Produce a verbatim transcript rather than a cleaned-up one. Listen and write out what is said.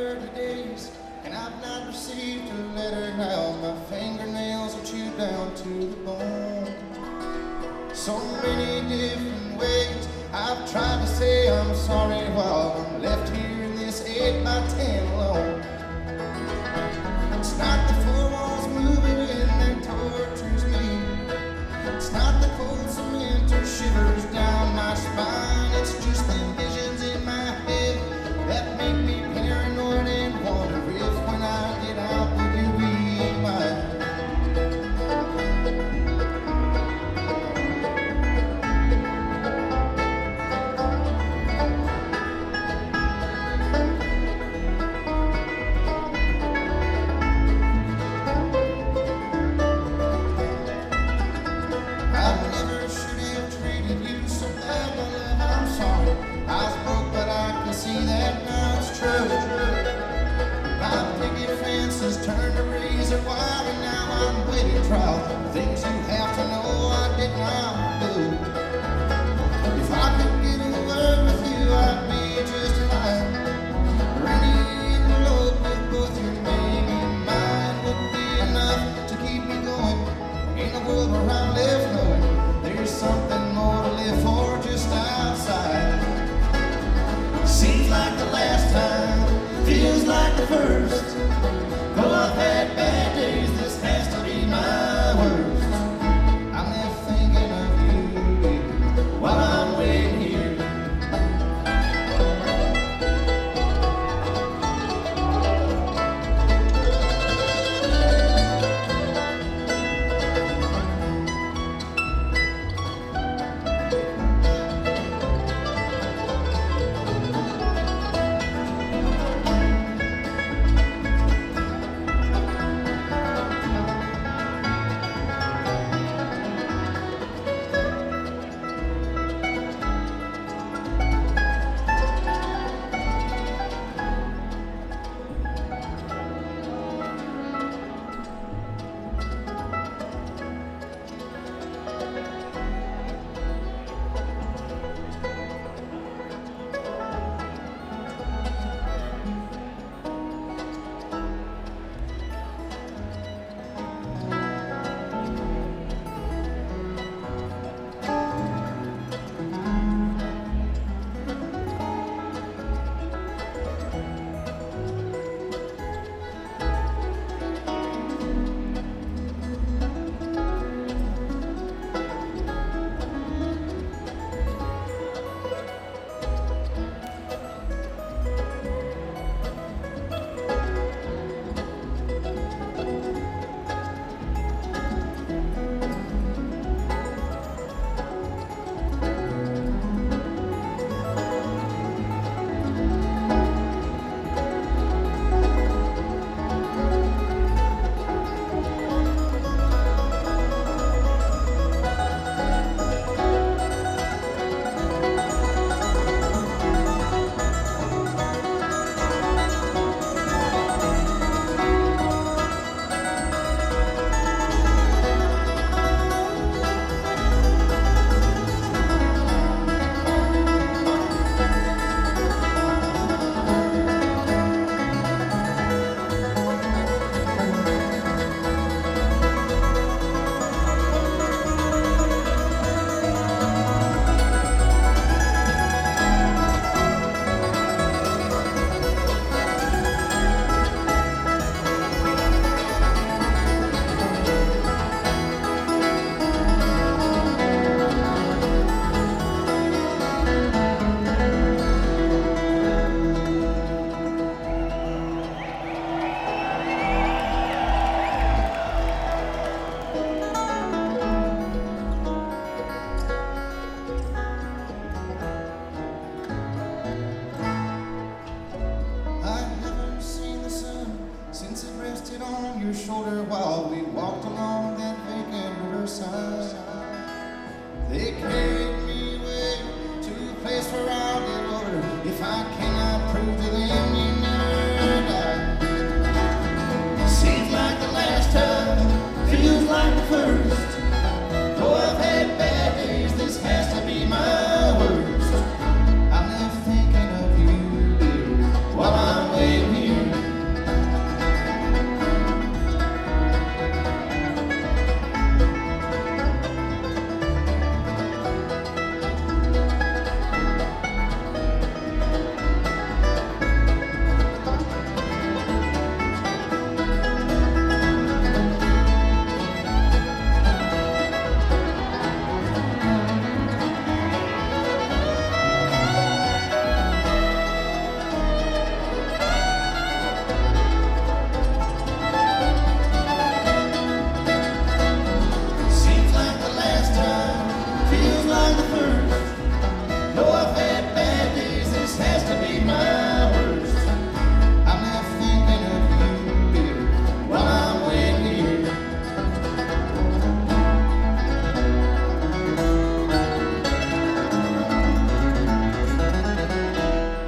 thirty days, and I've not received a letter now. My fingernails are chewed down to the bone. So many different ways I've tried to say I'm sorry while I'm left here in this eight by ten alone. It's not the four walls moving in that tortures me. It's not the cold cement or shivers down my spine. It's just the visions in my head that make me paranoid and wonder if when I get out will you be mine. See that now it's true. My picket fences turned a razor wire, and now I'm waiting trial. Things you have to know I did not do. If I could get a word with you, I'd be just fine. Or any envelope with both your name and mine would be enough to keep me going. In a world where I'm left knowing there's something more to live for just outside. Seems like the last time, feels like the first. Though I've had bad days, this has to be my worst. I'm left thinking of you, baby, while I'm waiting here. On your shoulder while we walked along that vacant riverside. They carried